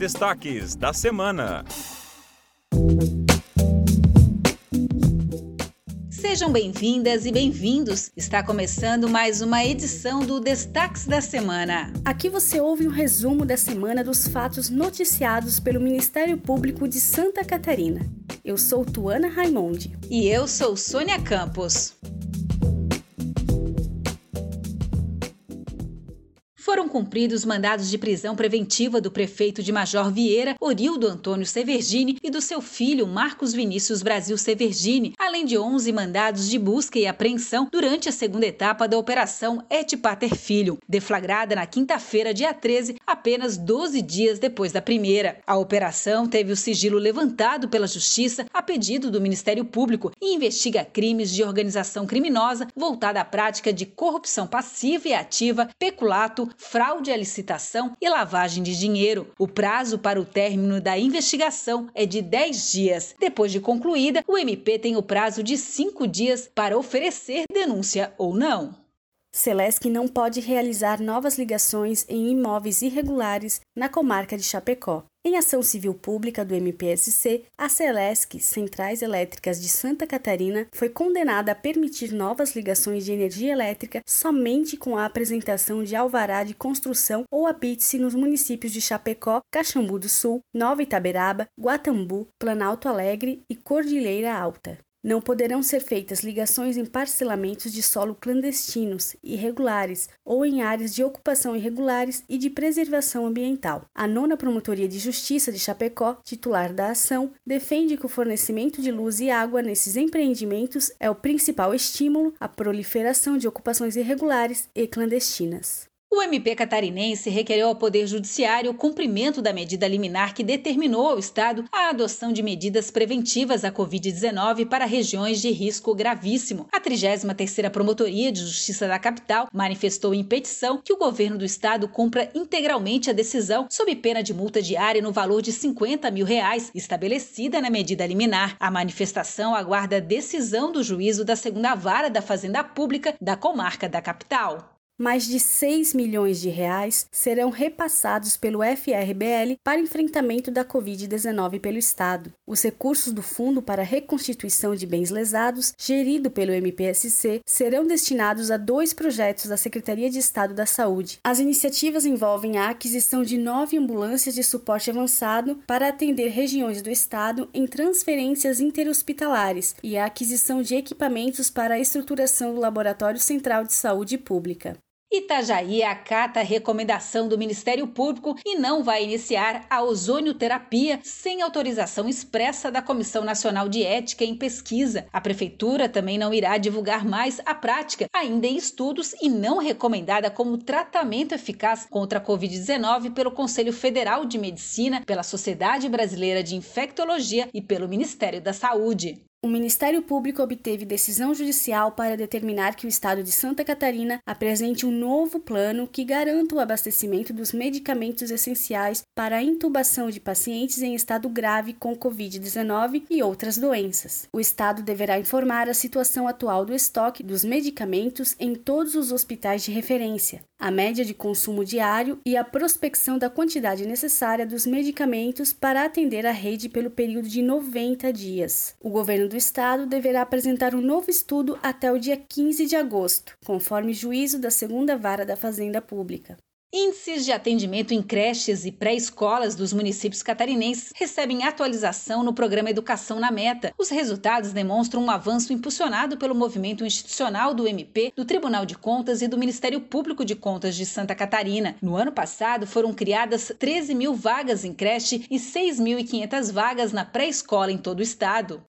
destaques da semana. Sejam bem-vindas e bem-vindos. Está começando mais uma edição do Destaques da Semana. Aqui você ouve um resumo da semana dos fatos noticiados pelo Ministério Público de Santa Catarina. Eu sou Tuana Raimondi. E eu sou Sônia Campos. Foram cumpridos mandados de prisão preventiva do prefeito de Major Vieira, Orildo Antônio Severgini, e do seu filho, Marcos Vinícius Brasil Severgini, além de 11 mandados de busca e apreensão durante a segunda etapa da Operação Et Pater Filho, deflagrada na quinta-feira, dia 13, apenas 12 dias depois da primeira. A operação teve o sigilo levantado pela Justiça a pedido do Ministério Público e investiga crimes de organização criminosa voltada à prática de corrupção passiva e ativa, peculato, fraude à licitação e lavagem de dinheiro. O prazo para o término da investigação é de 10 dias. Depois de concluída, o MP tem o prazo de 5 dias para oferecer denúncia ou não. Celesc não pode realizar novas ligações em imóveis irregulares na comarca de Chapecó. Em ação civil pública do MPSC, a Celesc, Centrais Elétricas de Santa Catarina, foi condenada a permitir novas ligações de energia elétrica somente com a apresentação de alvará de construção ou apídice nos municípios de Chapecó, Caxambu do Sul, Nova Itaberaba, Guatambu, Planalto Alegre e Cordilheira Alta. Não poderão ser feitas ligações em parcelamentos de solo clandestinos, irregulares ou em áreas de ocupação irregulares e de preservação ambiental. A 9ª Promotoria de Justiça de Chapecó, titular da ação, defende que o fornecimento de luz e água nesses empreendimentos é o principal estímulo à proliferação de ocupações irregulares e clandestinas. O MP catarinense requereu ao Poder Judiciário o cumprimento da medida liminar que determinou ao Estado a adoção de medidas preventivas à Covid-19 para regiões de risco gravíssimo. A 33ª Promotoria de Justiça da Capital manifestou em petição que o governo do Estado cumpra integralmente a decisão sob pena de multa diária no valor de R$50 mil, estabelecida na medida liminar. A manifestação aguarda a decisão do juízo da 2ª Vara da Fazenda Pública da comarca da capital. Mais de 6 milhões de reais serão repassados pelo FRBL para enfrentamento da Covid-19 pelo Estado. Os recursos do Fundo para Reconstituição de Bens Lesados, gerido pelo MPSC, serão destinados a 2 projetos da Secretaria de Estado da Saúde. As iniciativas envolvem a aquisição de 9 ambulâncias de suporte avançado para atender regiões do Estado em transferências interhospitalares e a aquisição de equipamentos para a estruturação do Laboratório Central de Saúde Pública. Itajaí acata a recomendação do Ministério Público e não vai iniciar a ozonioterapia sem autorização expressa da Comissão Nacional de Ética em Pesquisa. A Prefeitura também não irá divulgar mais a prática, ainda em estudos e não recomendada como tratamento eficaz contra a Covid-19 pelo Conselho Federal de Medicina, pela Sociedade Brasileira de Infectologia e pelo Ministério da Saúde. O Ministério Público obteve decisão judicial para determinar que o Estado de Santa Catarina apresente um novo plano que garanta o abastecimento dos medicamentos essenciais para a intubação de pacientes em estado grave com Covid-19 e outras doenças. O Estado deverá informar a situação atual do estoque dos medicamentos em todos os hospitais de referência, a média de consumo diário e a prospecção da quantidade necessária dos medicamentos para atender a rede pelo período de 90 dias. O governo do Estado deverá apresentar um novo estudo até o dia 15 de agosto, conforme juízo da 2ª Vara da Fazenda Pública. Índices de atendimento em creches e pré-escolas dos municípios catarinenses recebem atualização no programa Educação na Meta. Os resultados demonstram um avanço impulsionado pelo movimento institucional do MP, do Tribunal de Contas e do Ministério Público de Contas de Santa Catarina. No ano passado, foram criadas 13 mil vagas em creche e 6.500 vagas na pré-escola em todo o estado.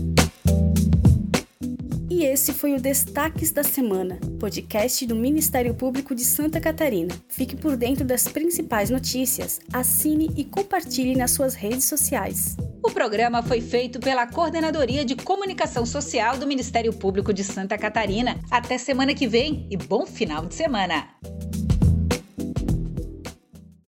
E esse foi o Destaques da Semana, podcast do Ministério Público de Santa Catarina. Fique por dentro das principais notícias, assine e compartilhe nas suas redes sociais. O programa foi feito pela Coordenadoria de Comunicação Social do Ministério Público de Santa Catarina. Até semana que vem e bom final de semana!